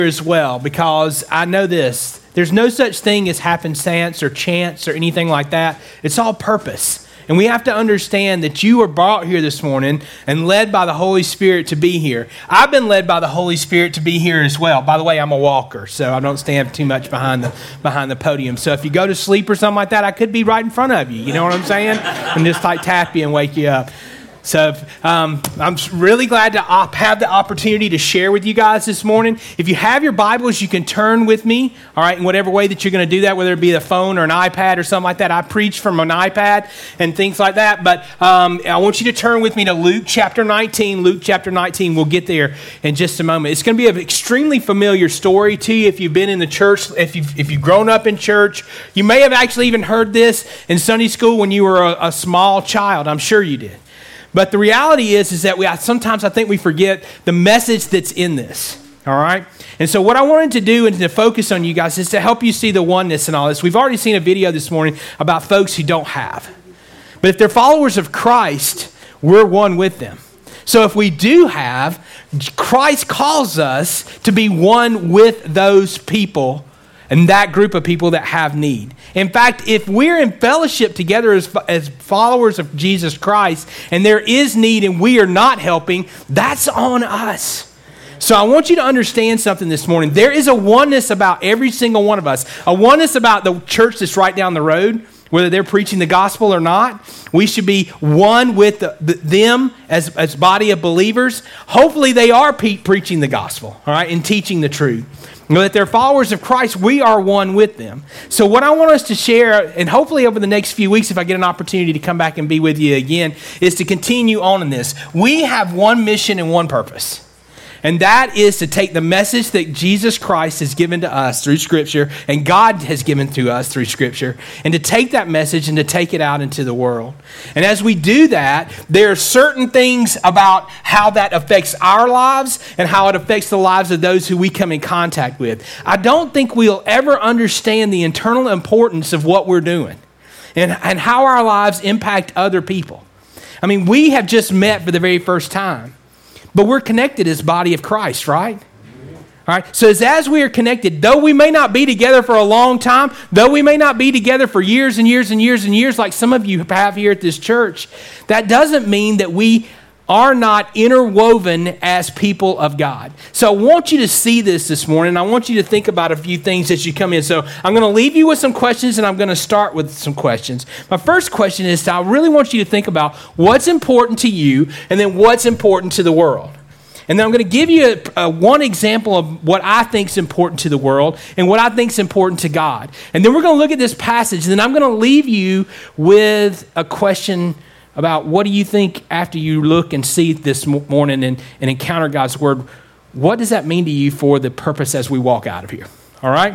as well, because I know this. There's no such thing as happenstance or chance or anything like that. It's all purpose. And we have to understand that you were brought here this morning and led by the Holy Spirit to be here. I've been led by the Holy Spirit to be here as well. By the way, I'm a walker, so I don't stand too much behind the podium. So if you go to sleep or something like that, I could be right in front of you. You know what I'm saying? And just like tap you and wake you up. So I'm really glad to have the opportunity to share with you guys this morning. If you have your Bibles, you can turn with me, all right, in whatever way that you're going to do that, whether it be a phone or an iPad or something like that. I preach from an iPad and things like that, but I want you to turn with me to Luke chapter 19. Luke chapter 19, we'll get there in just a moment. It's going to be an extremely familiar story to you if you've been in the church, if you've grown up in church. You may have actually even heard this in Sunday school when you were a small child. I'm sure you did. But the reality is that sometimes I think we forget the message that's in this, all right? And so what I wanted to do and to focus on you guys is to help you see the oneness in all this. We've already seen a video this morning about folks who don't have. But if they're followers of Christ, we're one with them. So if we do have, Christ calls us to be one with those people and that group of people that have need. In fact, if we're in fellowship together as followers of Jesus Christ, and there is need and we are not helping, that's on us. So I want you to understand something this morning. There is a oneness about every single one of us. A oneness about the church that's right down the road, whether they're preaching the gospel or not. We should be one with them as body of believers. Hopefully they are preaching the gospel, all right, and teaching the truth. That they're followers of Christ, we are one with them. So what I want us to share, and hopefully over the next few weeks, if I get an opportunity to come back and be with you again, is to continue on in this. We have one mission and one purpose. And that is to take the message that Jesus Christ has given to us through Scripture, and God has given to us through Scripture, and to take that message and to take it out into the world. And as we do that, there are certain things about how that affects our lives and how it affects the lives of those who we come in contact with. I don't think we'll ever understand the internal importance of what we're doing and how our lives impact other people. I mean, we have just met for the very first time. But we're connected as body of Christ, right? All right. So as we are connected, though we may not be together for a long time, though we may not be together for years and years and years and years like some of you have here at this church, that doesn't mean that we are not interwoven as people of God. So I want you to see this morning. I want you to think about a few things as you come in. So I'm going to leave you with some questions, and I'm going to start with some questions. My first question is, I really want you to think about what's important to you and then what's important to the world. And then I'm going to give you one example of what I think is important to the world and what I think is important to God. And then we're going to look at this passage, and then I'm going to leave you with a question about what do you think after you look and see this morning and encounter God's word. What does that mean to you for the purpose as we walk out of here? All right?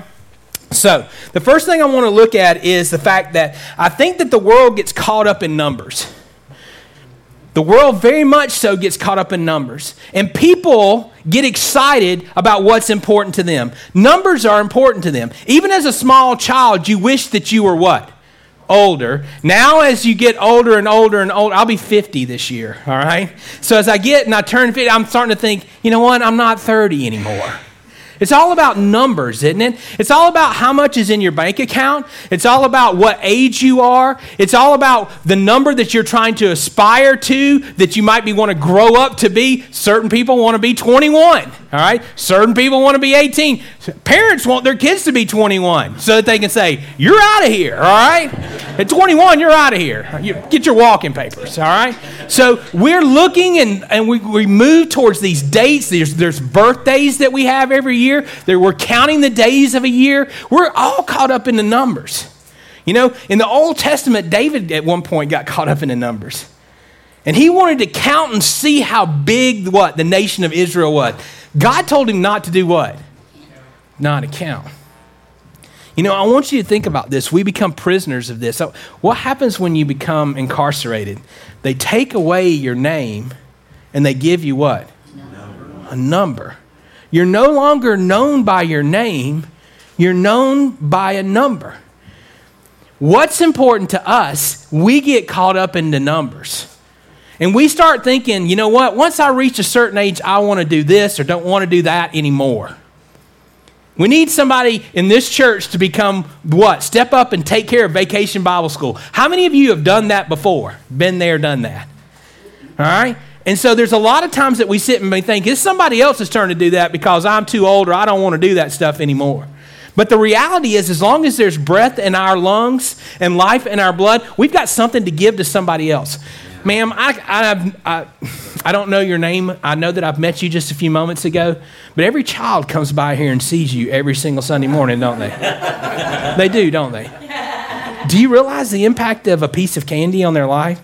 So the first thing I want to look at is the fact that I think that the world gets caught up in numbers. The world very much so gets caught up in numbers. And people get excited about what's important to them. Numbers are important to them. Even as a small child, you wish that you were what? Older. Now as you get older and older and older, I'll be 50 this year, all right? So as I get and I turn 50, I'm starting to think, you know what? I'm not 30 anymore. It's all about numbers, isn't it? It's all about how much is in your bank account. It's all about what age you are. It's all about the number that you're trying to aspire to, that you might want to grow up to be. Certain people want to be 21, all right? Certain people want to be 18. Parents want their kids to be 21 so that they can say, you're out of here, all right? At 21, you're out of here. You get your walking papers, all right? So we're looking and we move towards these dates. There's birthdays that we have every year. We're counting the days of a year. We're all caught up in the numbers. You know, in the Old Testament, David at one point got caught up in the numbers. And he wanted to count and see how big the nation of Israel was. God told him not to do what? Not to count. You know, I want you to think about this. We become prisoners of this. So what happens when you become incarcerated? They take away your name and they give you what? A number. You're no longer known by your name. You're known by a number. What's important to us, we get caught up in the numbers. And we start thinking, you know what? Once I reach a certain age, I want to do this or don't want to do that anymore. We need somebody in this church to become what? Step up and take care of Vacation Bible School. How many of you have done that before? Been there, done that. All right? And so there's a lot of times that we sit and we think, it's somebody else's turn to do that because I'm too old or I don't want to do that stuff anymore. But the reality is, as long as there's breath in our lungs and life in our blood, we've got something to give to somebody else. Ma'am, I don't know your name. I know that I've met you just a few moments ago, but every child comes by here and sees you every single Sunday morning, don't they? They do, don't they? Do you realize the impact of a piece of candy on their life?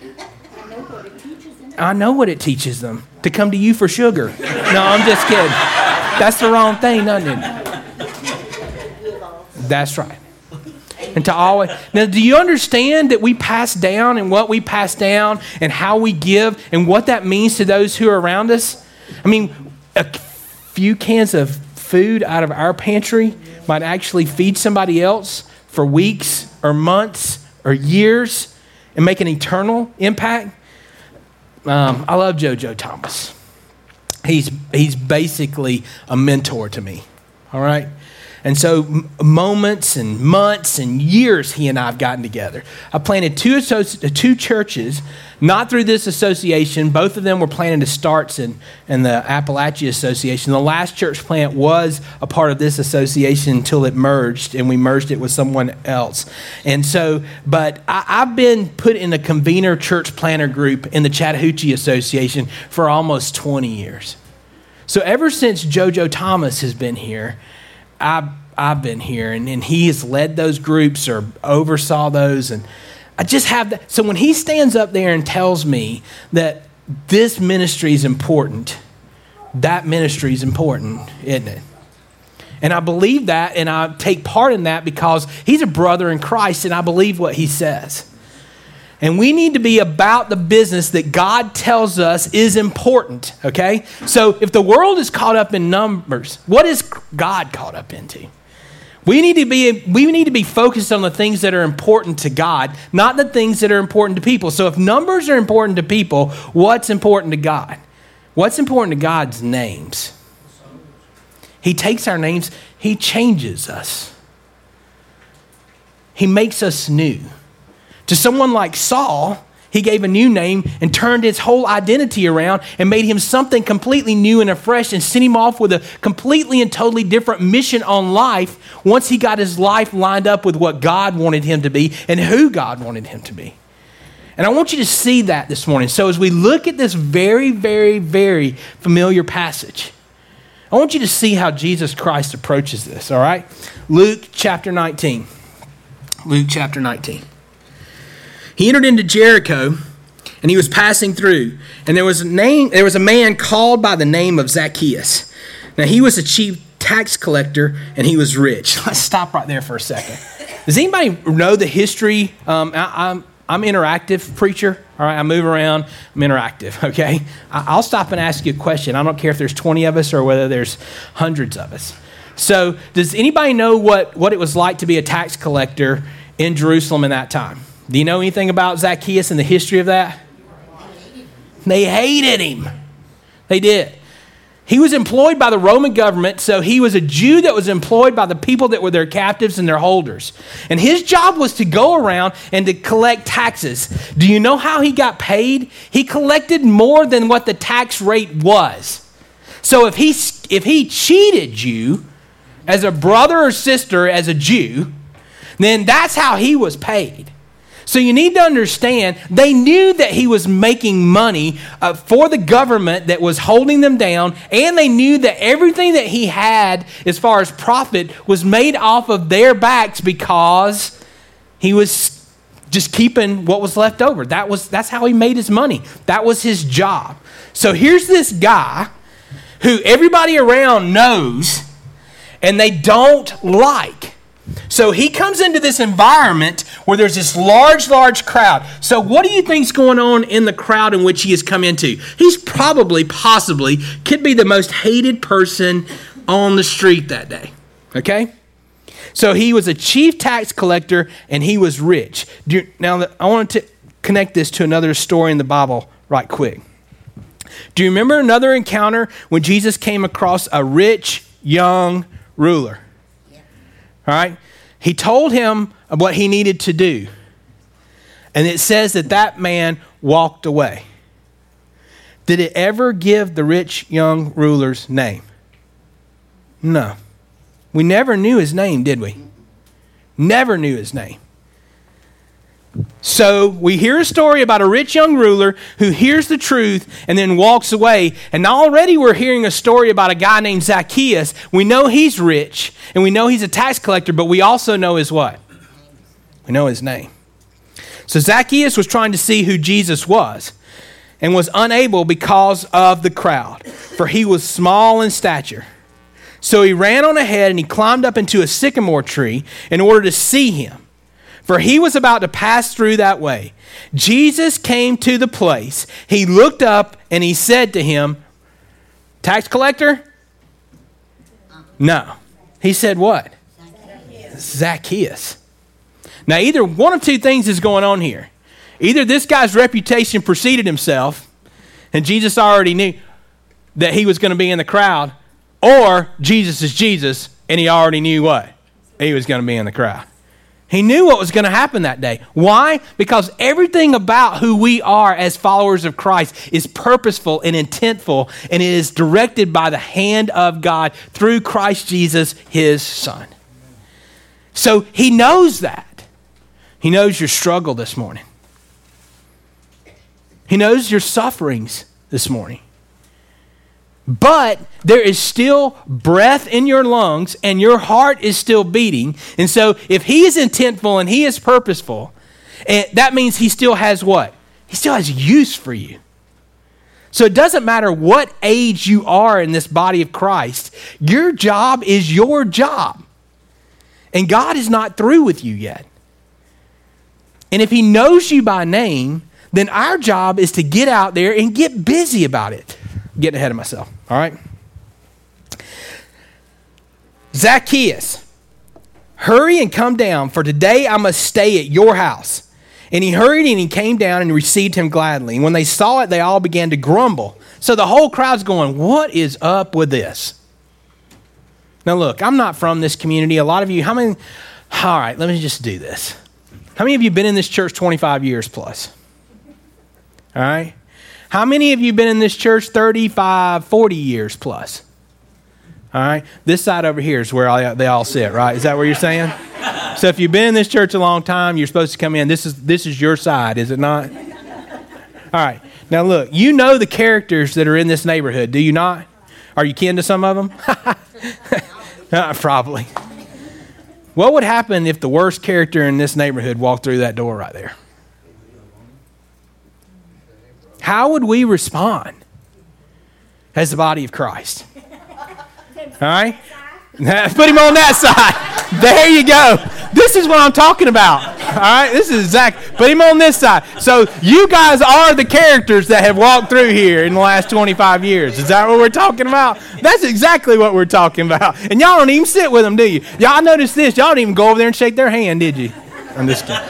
I know what it teaches them. To come to you for sugar. No, I'm just kidding. That's the wrong thing, doesn't it? That's right. And to always, now, do you understand that we pass down and what we pass down and how we give and what that means to those who are around us? I mean, a few cans of food out of our pantry might actually feed somebody else for weeks or months or years and make an eternal impact. I love JoJo Thomas. He's basically a mentor to me. All right. And so moments and months and years he and I have gotten together. I planted two churches, not through this association. Both of them were planted as starts in the Appalachia Association. The last church plant was a part of this association until it merged, and we merged it with someone else. And so, but I've been put in a convener church planter group in the Chattahoochee Association for almost 20 years. So ever since JoJo Thomas has been here, I've been here, and he has led those groups or oversaw those, and I just have that. So when he stands up there and tells me that this ministry is important, that ministry is important, isn't it? And I believe that, and I take part in that because he's a brother in Christ, and I believe what he says. And we need to be about the business that God tells us is important, okay? So if the world is caught up in numbers, what is God caught up into? We need to be focused on the things that are important to God, not the things that are important to people. So if numbers are important to people, what's important to God? What's important to God's names? He takes our names, he changes us. He makes us new. To someone like Saul, he gave a new name and turned his whole identity around and made him something completely new and afresh and sent him off with a completely and totally different mission on life once he got his life lined up with what God wanted him to be and who God wanted him to be. And I want you to see that this morning. So as we look at this very, very, very familiar passage, I want you to see how Jesus Christ approaches this, all right? Luke chapter 19. Luke chapter 19. He entered into Jericho, and he was passing through. And there was a man called by the name of Zacchaeus. Now, he was a chief tax collector, and he was rich. Let's stop right there for a second. Does anybody know the history? I'm interactive preacher. All right, I move around. I'm interactive, okay? I'll stop and ask you a question. I don't care if there's 20 of us or whether there's hundreds of us. So does anybody know what it was like to be a tax collector in Jerusalem in that time? Do you know anything about Zacchaeus and the history of that? They hated him. They did. He was employed by the Roman government, so he was a Jew that was employed by the people that were their captives and their holders. And his job was to go around and to collect taxes. Do you know how he got paid? He collected more than what the tax rate was. So if he cheated you as a brother or sister, as a Jew, then that's how he was paid. So you need to understand, they knew that he was making money for the government that was holding them down, and they knew that everything that he had as far as profit was made off of their backs because he was just keeping what was left over. That's how he made his money. That was his job. So here's this guy who everybody around knows and they don't like. So he comes into this environment where there's this large crowd. So what do you think's going on in the crowd in which he has come into? He's possibly, could be the most hated person on the street that day. Okay? So he was a chief tax collector and he was rich. Now, I want to connect this to another story in the Bible right quick. Do you remember another encounter when Jesus came across a rich, young ruler. All right? He told him what he needed to do. And it says that that man walked away. Did it ever give the rich young ruler's name? No. We never knew his name, did we? Never knew his name. So we hear a story about a rich young ruler who hears the truth and then walks away. And already we're hearing a story about a guy named Zacchaeus. We know he's rich and we know he's a tax collector, but we also know his what? We know his name. So Zacchaeus was trying to see who Jesus was and was unable because of the crowd, for he was small in stature. So he ran on ahead and he climbed up into a sycamore tree in order to see him, for he was about to pass through that way. Jesus came to the place. He looked up and he said to him, tax collector? No. He said what? Zacchaeus. Now either one of two things is going on here. Either this guy's reputation preceded himself and Jesus already knew that he was going to be in the crowd, or Jesus is Jesus and he already knew what? He was going to be in the crowd. He knew what was going to happen that day. Why? Because everything about who we are as followers of Christ is purposeful and intentful, and it is directed by the hand of God through Christ Jesus, his Son. So he knows that. He knows your struggle this morning. He knows your sufferings this morning. But there is still breath in your lungs and your heart is still beating. And so if he is intentful and he is purposeful, that means he still has what? He still has use for you. So it doesn't matter what age you are in this body of Christ. Your job is your job. And God is not through with you yet. And if he knows you by name, then our job is to get out there and get busy about it. Getting ahead of myself, all right? Zacchaeus, hurry and come down, for today I must stay at your house. And he hurried and he came down and received him gladly. And when they saw it, they all began to grumble. So the whole crowd's going, what is up with this? Now look, I'm not from this community. A lot of you, all right, let me just do this. How many of you been in this church 25 years plus? All right? How many of you been in this church 35, 40 years plus? All right. This side over here is where they all sit, right? Is that what you're saying? So if you've been in this church a long time, you're supposed to come in. This is your side, is it not? All right. Now look, you know the characters that are in this neighborhood, do you not? Are you kin to some of them? Probably. What would happen if the worst character in this neighborhood walked through that door right there? How would we respond as the body of Christ? All right? Put him on that side. There you go. This is what I'm talking about. All right? This is Zach. Put him on this side. So you guys are the characters that have walked through here in the last 25 years. Is that what we're talking about? That's exactly what we're talking about. And y'all don't even sit with them, do you? Y'all notice this. Y'all didn't even go over there and shake their hand, did you? I'm just kidding.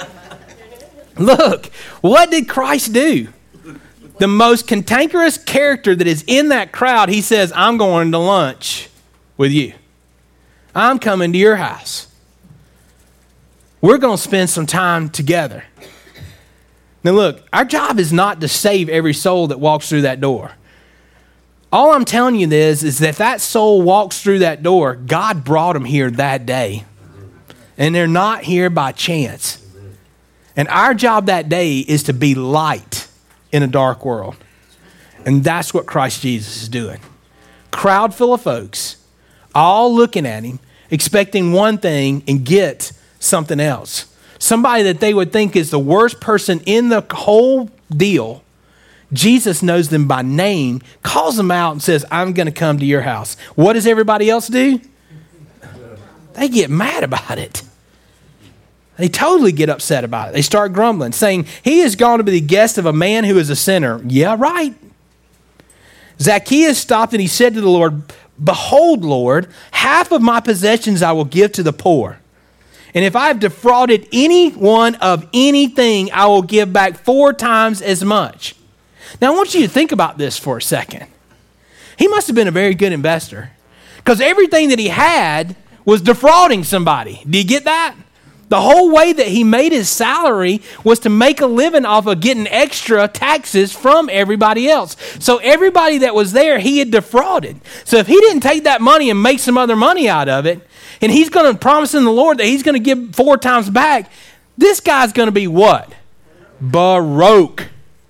Look, what did Christ do? The most cantankerous character that is in that crowd, he says, I'm going to lunch with you. I'm coming to your house. We're going to spend some time together. Now look, our job is not to save every soul that walks through that door. All I'm telling you is that if that soul walks through that door, God brought them here that day. And they're not here by chance. And our job that day is to be light in a dark world. And that's what Christ Jesus is doing. Crowd full of folks, all looking at him, expecting one thing and get something else. Somebody that they would think is the worst person in the whole deal. Jesus knows them by name, calls them out and says, I'm going to come to your house. What does everybody else do? They get mad about it. They totally get upset about it. They start grumbling, saying, he is gone to be the guest of a man who is a sinner. Yeah, right. Zacchaeus stopped and he said to the Lord, behold, Lord, half of my possessions I will give to the poor. And if I have defrauded anyone of anything, I will give back 4 times as much. Now, I want you to think about this for a second. He must have been a very good investor, Because everything that he had was defrauding somebody. Do you get that? The whole way that he made his salary was to make a living off of getting extra taxes from everybody else. So everybody that was there, he had defrauded. So if he didn't take that money and make some other money out of it, and he's going to promise in the Lord that he's going to give 4 times back, this guy's going to be what? Broke.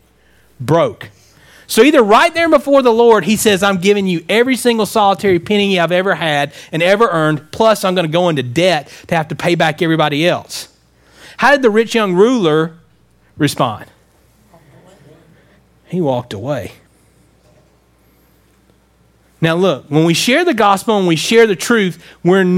So either right there before the Lord, he says, I'm giving you every single solitary penny I've ever had and ever earned, plus I'm going to go into debt to have to pay back everybody else. How did the rich young ruler respond? He walked away. Now look, when we share the gospel and we share the truth, it's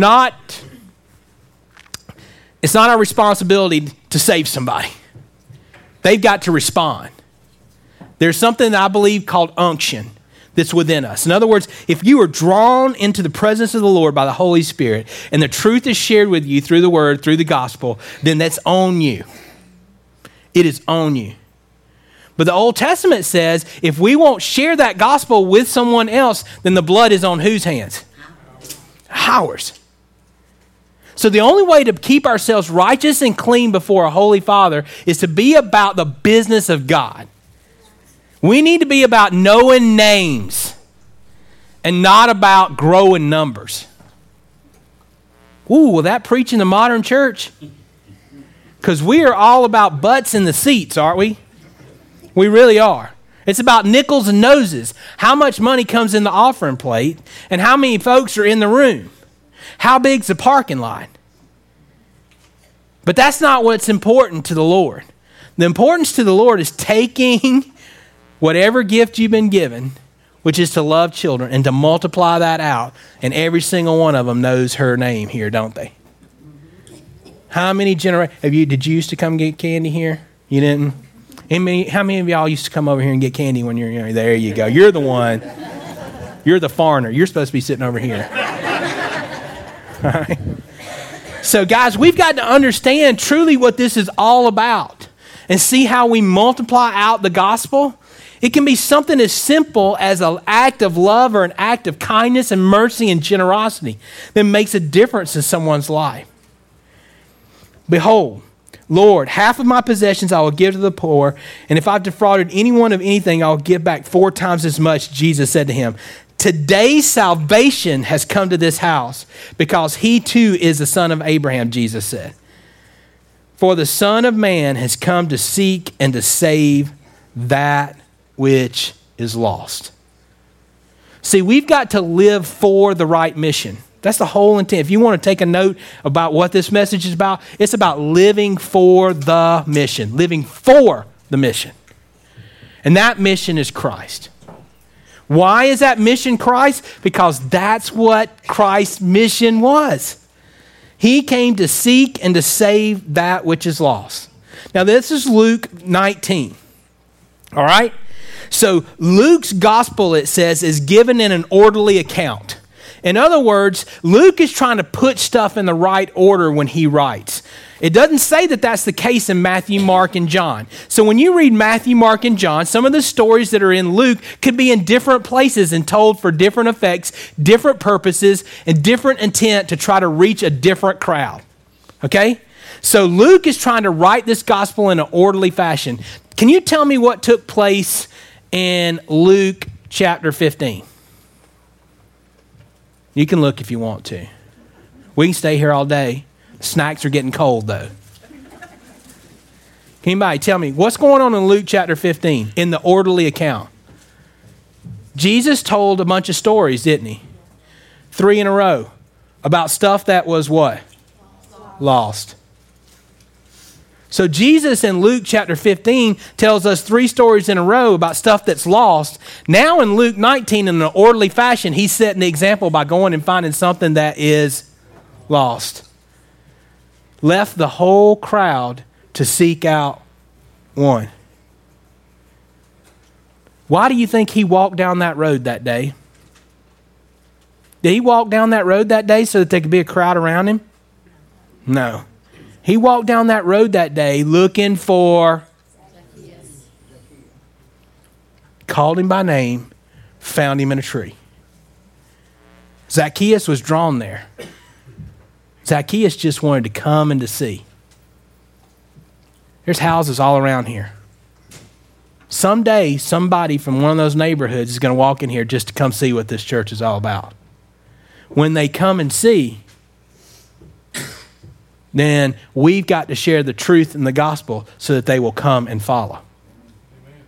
not our responsibility to save somebody. They've got to respond. There's something that I believe called unction that's within us. In other words, if you are drawn into the presence of the Lord by the Holy Spirit and the truth is shared with you through the word, through the gospel, then that's on you. It is on you. But the Old Testament says if we won't share that gospel with someone else, then the blood is on whose hands? Ours. So the only way to keep ourselves righteous and clean before a holy Father is to be about the business of God. We need to be about knowing names and not about growing numbers. Ooh, will that preach in the modern church? Because we are all about butts in the seats, aren't we? We really are. It's about nickels and noses. How much money comes in the offering plate and how many folks are in the room. How big's the parking lot? But that's not what's important to the Lord. The importance to the Lord is taking whatever gift you've been given, which is to love children, and to multiply that out. And every single one of them knows her name here, don't they? How many generations? Did you used to come get candy here? You didn't? How many of y'all used to come over here and get candy when you're young? There you go. You're the one. You're the foreigner. You're supposed to be sitting over here. All right. So, guys, we've got to understand truly what this is all about and see how we multiply out the gospel. It can be something as simple as an act of love or an act of kindness and mercy and generosity that makes a difference in someone's life. Behold, Lord, half of my possessions I will give to the poor, and if I've defrauded anyone of anything, I'll give back 4 times as much, Jesus said to him. Today salvation has come to this house because he too is the son of Abraham, Jesus said. For the Son of Man has come to seek and to save that which is lost. See, we've got to live for the right mission. That's the whole intent. If you want to take a note about what this message is about, it's about living for the mission, living for the mission. And that mission is Christ. Why is that mission Christ? Because that's what Christ's mission was. He came to seek and to save that which is lost. Now, this is Luke 19. All right? So Luke's gospel, it says, is given in an orderly account. In other words, Luke is trying to put stuff in the right order when he writes. It doesn't say that that's the case in Matthew, Mark, and John. So when you read Matthew, Mark, and John, some of the stories that are in Luke could be in different places and told for different effects, different purposes, and different intent to try to reach a different crowd. Okay? So Luke is trying to write this gospel in an orderly fashion. Can you tell me what took place in Luke chapter 15? You can look if you want to. We can stay here all day. Snacks are getting cold, though. Can anybody tell me what's going on in Luke chapter 15 in the orderly account? Jesus told a bunch of stories, didn't he? 3 in a row about stuff that was what? Lost. So Jesus in Luke chapter 15 tells us 3 stories in a row about stuff that's lost. Now in Luke 19, in an orderly fashion, he's setting the example by going and finding something that is lost. Left the whole crowd to seek out one. Why do you think he walked down that road that day? Did he walk down that road that day so that there could be a crowd around him? No. He walked down that road that day looking for, called him by name, found him in a tree. Zacchaeus was drawn there. Zacchaeus just wanted to come and to see. There's houses all around here. Someday, somebody from one of those neighborhoods is going to walk in here just to come see what this church is all about. When they come and see, then we've got to share the truth and the gospel so that they will come and follow. Amen.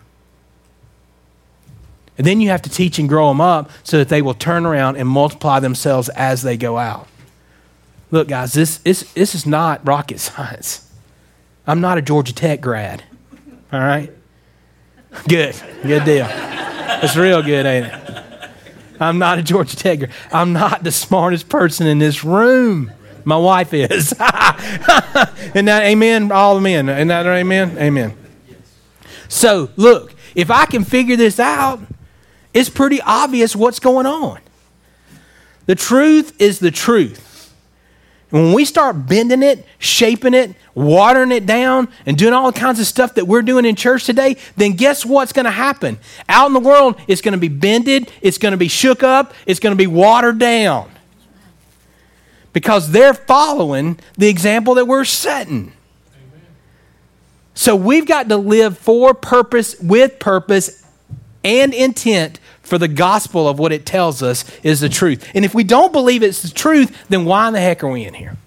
And then you have to teach and grow them up so that they will turn around and multiply themselves as they go out. Look, guys, this is not rocket science. I'm not a Georgia Tech grad. All right? Good deal. It's real good, ain't it? I'm not a Georgia Tech grad. I'm not the smartest person in this room. My wife is. Isn't that amen? All amen. Isn't that amen? Amen. So, look, if I can figure this out, it's pretty obvious what's going on. The truth is the truth. And when we start bending it, shaping it, watering it down, and doing all kinds of stuff that we're doing in church today, then guess what's going to happen? Out in the world, it's going to be bended, it's going to be shook up, it's going to be watered down. Because they're following the example that we're setting. Amen. So we've got to live for purpose, with purpose, and intent for the gospel of what it tells us is the truth. And if we don't believe it's the truth, then why in the heck are we in here?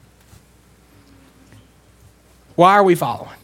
Why are we following?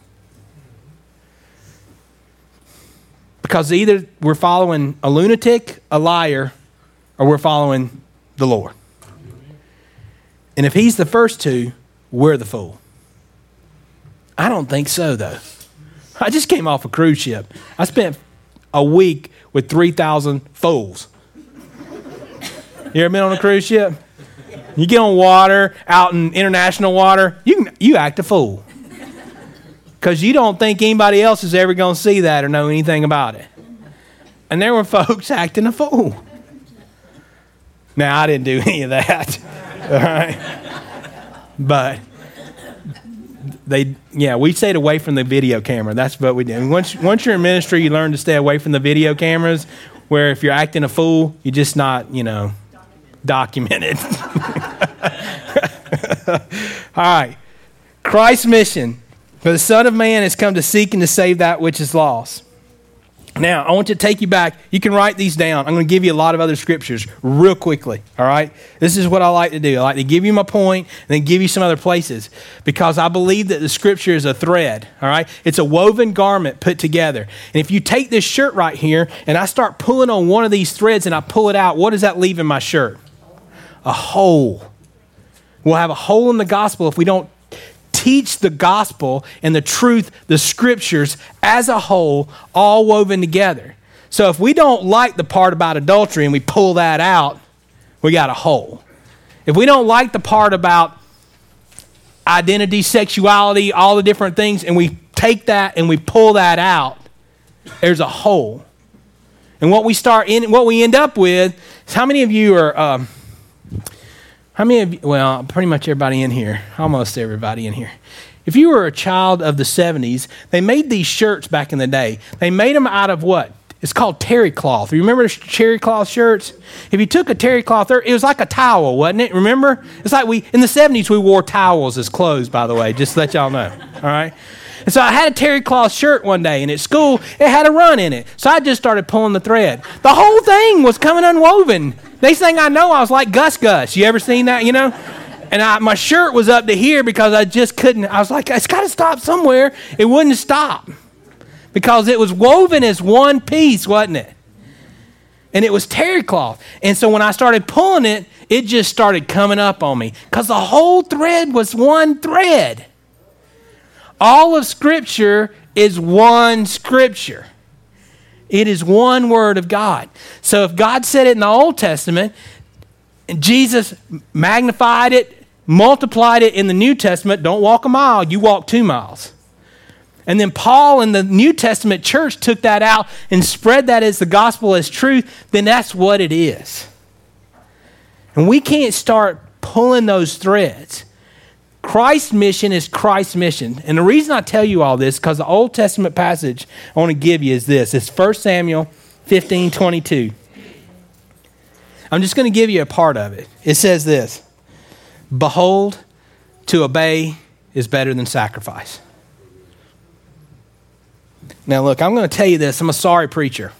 Because either we're following a lunatic, a liar, or we're following the Lord. And if he's the first two, we're the fool. I don't think so, though. I just came off a cruise ship. I spent a week with 3,000 fools. You ever been on a cruise ship? You get on water, out in international water, you act a fool. Because you don't think anybody else is ever going to see that or know anything about it. And there were folks acting a fool. Now, I didn't do any of that. All right? But we stayed away from the video camera. That's what we did. And once you're in ministry, you learn to stay away from the video cameras, where if you're acting a fool, you're just not, documented. All right. Christ's mission. For the Son of Man has come to seek and to save that which is lost. Now, I want to take you back. You can write these down. I'm going to give you a lot of other scriptures real quickly, all right? This is what I like to do. I like to give you my point and then give you some other places because I believe that the scripture is a thread, all right? It's a woven garment put together. And if you take this shirt right here and I start pulling on one of these threads and I pull it out, what does that leave in my shirt? A hole. We'll have a hole in the gospel if we don't teach the gospel and the truth, the scriptures as a whole, all woven together. So if we don't like the part about adultery and we pull that out, we got a hole. If we don't like the part about identity, sexuality, all the different things, and we take that and we pull that out, there's a hole. And what we end up with is how many of you are... pretty much everybody in here, almost everybody in here. If you were a child of the 70s, they made these shirts back in the day. They made them out of what? It's called terry cloth. You remember the terry cloth shirts? If you took a terry cloth, it was like a towel, wasn't it? Remember? It's like in the 70s, we wore towels as clothes, by the way, just to let y'all know. All right? And so I had a terry cloth shirt one day, and at school, it had a run in it. So I just started pulling the thread. The whole thing was coming unwoven. Next thing I know, I was like Gus Gus. You ever seen that, And my shirt was up to here because I just couldn't. I was like, it's got to stop somewhere. It wouldn't stop because it was woven as one piece, wasn't it? And it was terry cloth. And so when I started pulling it, it just started coming up on me because the whole thread was one thread. All of Scripture is one Scripture. It is one word of God. So if God said it in the Old Testament, and Jesus magnified it, multiplied it in the New Testament, don't walk a mile, you walk 2 miles. And then Paul in the New Testament church took that out and spread that as the gospel as truth, then that's what it is. And we can't start pulling those threads. Christ's mission is Christ's mission. And the reason I tell you all this, because the Old Testament passage I want to give you is this. It's 1 Samuel 15:22. I'm just going to give you a part of it. It says this: behold, to obey is better than sacrifice. Now look, I'm going to tell you this. I'm a sorry preacher.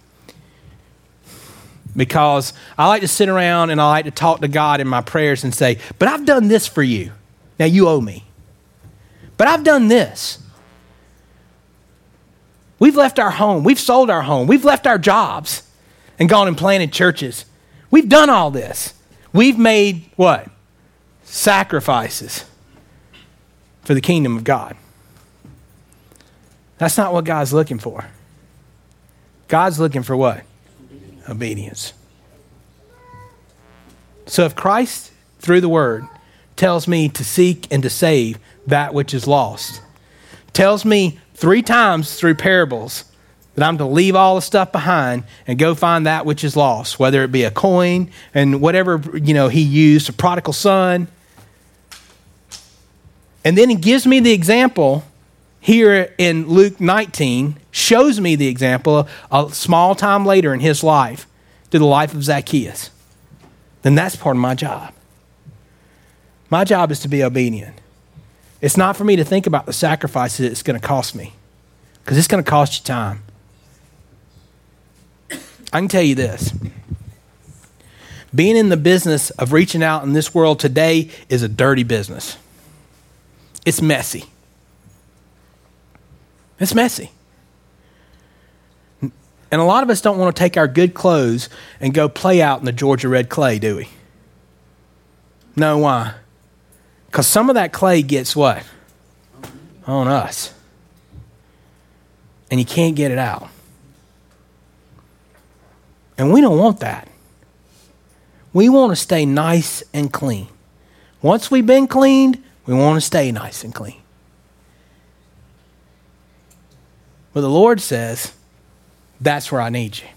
Because I like to sit around and I like to talk to God in my prayers and say, but I've done this for you. Now you owe me. But I've done this. We've left our home. We've sold our home. We've left our jobs and gone and planted churches. We've done all this. We've made what? Sacrifices for the kingdom of God. That's not what God's looking for. God's looking for what? Obedience. So if Christ, through the word, tells me to seek and to save that which is lost, tells me 3 times through parables that I'm to leave all the stuff behind and go find that which is lost, whether it be a coin and whatever, he used, a prodigal son. And then he gives me the example here in Luke 19, shows me the example a small time later in his life, to the life of Zacchaeus. Then that's part of my job. My job is to be obedient. It's not for me to think about the sacrifices it's going to cost me, because it's going to cost you time. I can tell you this. Being in the business of reaching out in this world today is a dirty business. It's messy. It's messy. And a lot of us don't want to take our good clothes and go play out in the Georgia red clay, do we? No, why? Because some of that clay gets what? On us. And you can't get it out. And we don't want that. We want to stay nice and clean. Once we've been cleaned, we want to stay nice and clean. But the Lord says, that's where I need you.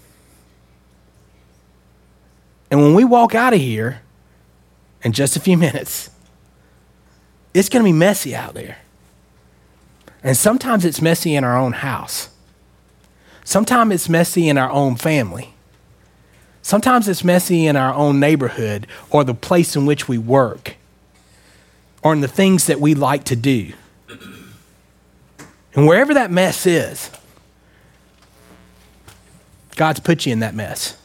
And when we walk out of here in just a few minutes, it's going to be messy out there. And sometimes it's messy in our own house. Sometimes it's messy in our own family. Sometimes it's messy in our own neighborhood or the place in which we work or in the things that we like to do. And wherever that mess is, God's put you in that mess.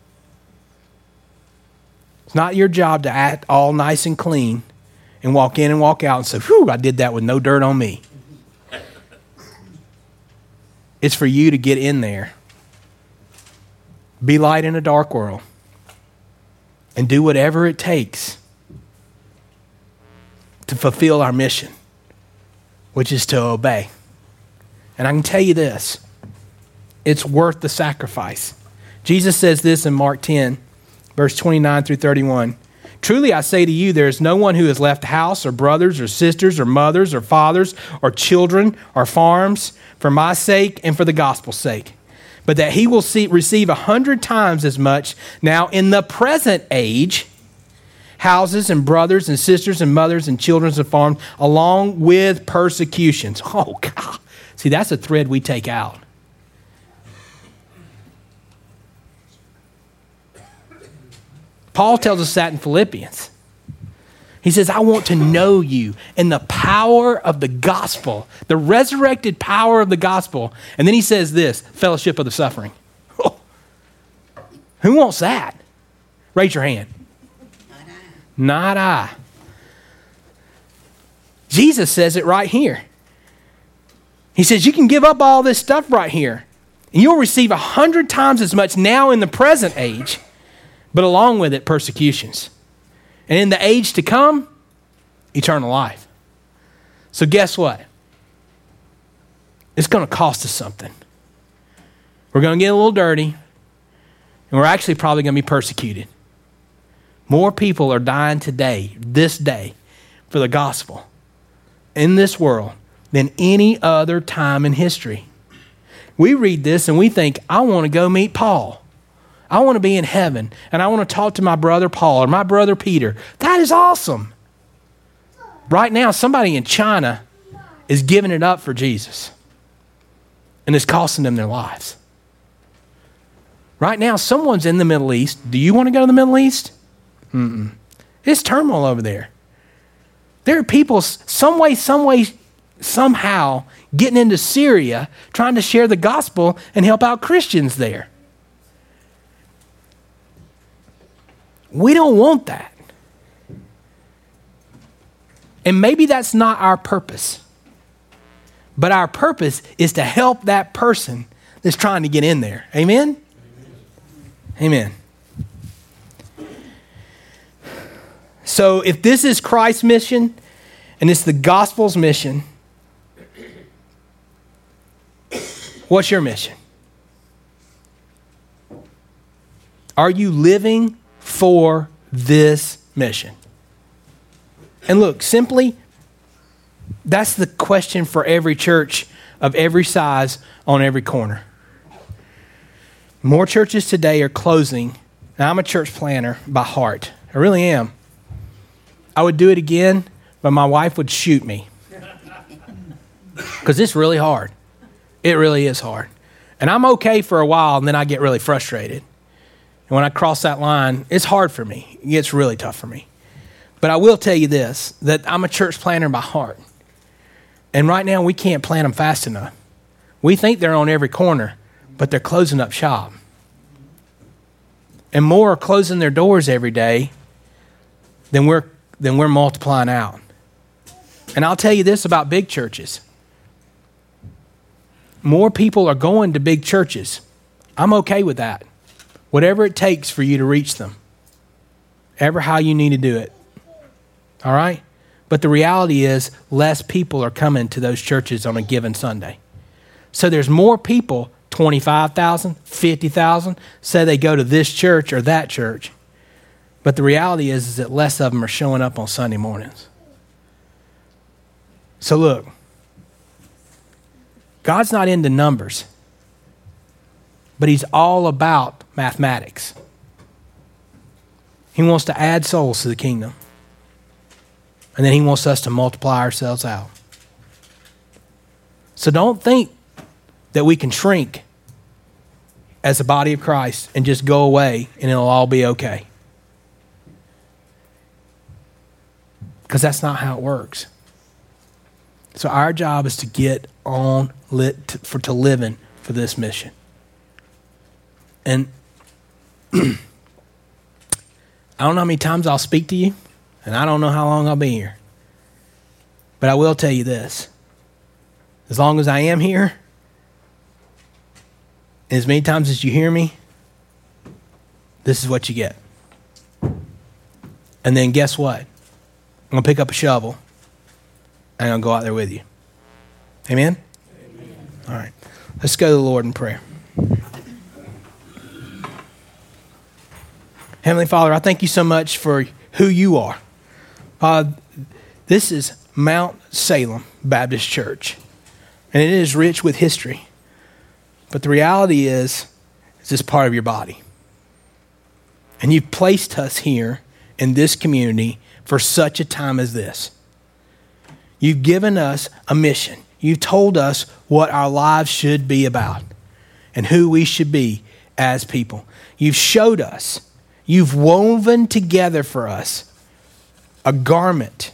It's not your job to act all nice and clean and walk in and walk out and say, whew, I did that with no dirt on me. It's for you to get in there, be light in a dark world, and do whatever it takes to fulfill our mission, which is to obey. And I can tell you this, it's worth the sacrifice. Jesus says this in Mark 10, verse 29 through 31. Truly I say to you, there is no one who has left house or brothers or sisters or mothers or fathers or children or farms for my sake and for the gospel's sake, but that he will receive 100 times as much now in the present age, houses and brothers and sisters and mothers and children and farms, along with persecutions. Oh, God. See, that's a thread we take out. Paul tells us that in Philippians. He says, I want to know you in the power of the gospel, the resurrected power of the gospel. And then he says this, fellowship of the suffering. Oh, who wants that? Raise your hand. Not I. Jesus says it right here. He says, you can give up all this stuff right here, and you'll receive 100 times as much now in the present age, but along with it, persecutions. And in the age to come, eternal life. So guess what? It's going to cost us something. We're going to get a little dirty, and we're actually probably going to be persecuted. More people are dying today, this day, for the gospel in this world than any other time in history. We read this and we think, I want to go meet Paul. I want to be in heaven, and I want to talk to my brother Paul or my brother Peter. That is awesome. Right now, somebody in China is giving it up for Jesus, and it's costing them their lives. Right now, someone's in the Middle East. Do you want to go to the Middle East? Mm-mm. It's turmoil over there. There are people somehow getting into Syria, trying to share the gospel and help out Christians there. We don't want that. And maybe that's not our purpose. But our purpose is to help that person that's trying to get in there. Amen? Amen. So if this is Christ's mission and it's the gospel's mission, what's your mission? Are you living for this mission? And look, simply, that's the question for every church of every size on every corner. More churches today are closing. Now, I'm a church planner by heart. I really am. I would do it again, but my wife would shoot me. Because it's really hard. It really is hard. And I'm okay for a while, and then I get really frustrated. And when I cross that line, it's hard for me. It gets really tough for me. But I will tell you this, that I'm a church planner by heart. And right now, we can't plan them fast enough. We think they're on every corner, but they're closing up shop. And more are closing their doors every day than we're multiplying out. And I'll tell you this about big churches. More people are going to big churches. I'm okay with that. Whatever it takes for you to reach them. Ever how you need to do it. All right? But the reality is less people are coming to those churches on a given Sunday. So there's more people, 25,000, 50,000, say they go to this church or that church. But the reality is that less of them are showing up on Sunday mornings. So look, God's not into numbers, but he's all about mathematics. He wants to add souls to the kingdom. And then he wants us to multiply ourselves out. So don't think that we can shrink as a body of Christ and just go away and it'll all be okay. Because that's not how it works. So our job is to get on to living for this mission. And I don't know how many times I'll speak to you, and I don't know how long I'll be here. But I will tell you this. As long as I am here, and as many times as you hear me, this is what you get. And then guess what? I'm going to pick up a shovel, and I'm going to go out there with you. Amen? Amen? All right. Let's go to the Lord in prayer. Heavenly Father, I thank you so much for who you are. This is Mount Salem Baptist Church, and it is rich with history. But the reality is, it's just part of your body. And you've placed us here in this community for such a time as this. You've given us a mission. You've told us what our lives should be about and who we should be as people. You've showed us. You've woven together for us a garment,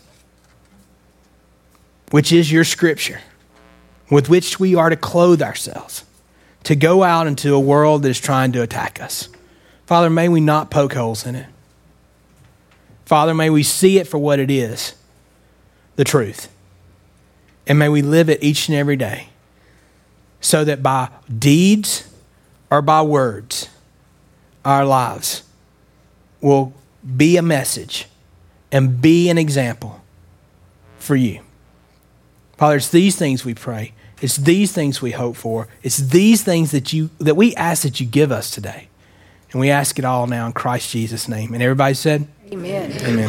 which is your scripture, with which we are to clothe ourselves, to go out into a world that is trying to attack us. Father, may we not poke holes in it. Father, may we see it for what it is, the truth. And may we live it each and every day, so that by deeds or by words, our lives will be a message and be an example for you. Father, it's these things we pray. It's these things we hope for. It's these things that we ask that you give us today. And we ask it all now in Christ Jesus' name. And everybody said? Amen. Amen.